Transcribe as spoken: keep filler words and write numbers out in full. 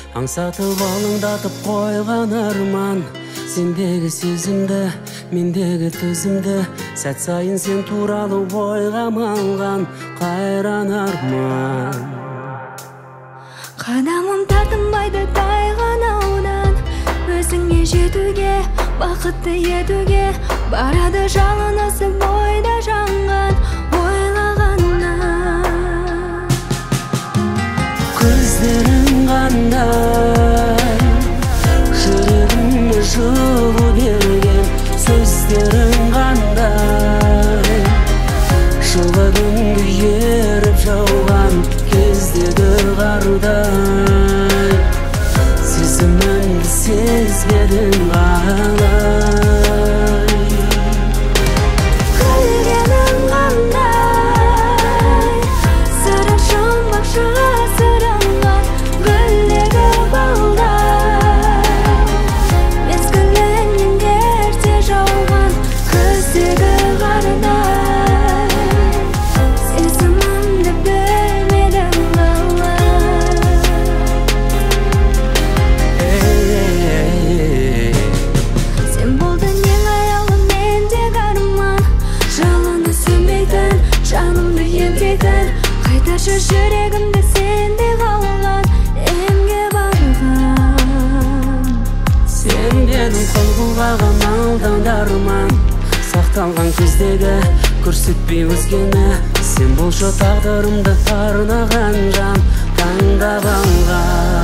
аңсатып алаңдатып қойған арман. Сендегі сезімді, мендегі төзімді, сәт сайын сен туралы ойға малған қайран арман. Қадамым тартынбайды тайғанаудан, өзіңе жетуге, бақытты етуге, барады жалынысы бойда жанған ойлағаннан. Көздерің қандай, жүрегіме жылу берген, сөздерің қандай, жылы күнді еріп жауған кездегі қардай, сезімімді сезбедің қалай. Күлгенің қандай, сырың жұмбақ жасырынған гүлдегі балдай, мезгілінен ерте жауған күздегі қардай, сезімімді білмедің қалай. Сен болдың ең аялым, мендегі арман, жалыны сөнбейтін, жанымды емдейтін, қайташы жүрегімді сенде қалған емге барған. Сен менің қол бұлғаған алдандарман, сақталған көздегі көрсетпей өзгені. Сен болшы тағдырымды арнаған жан, таңдап алған.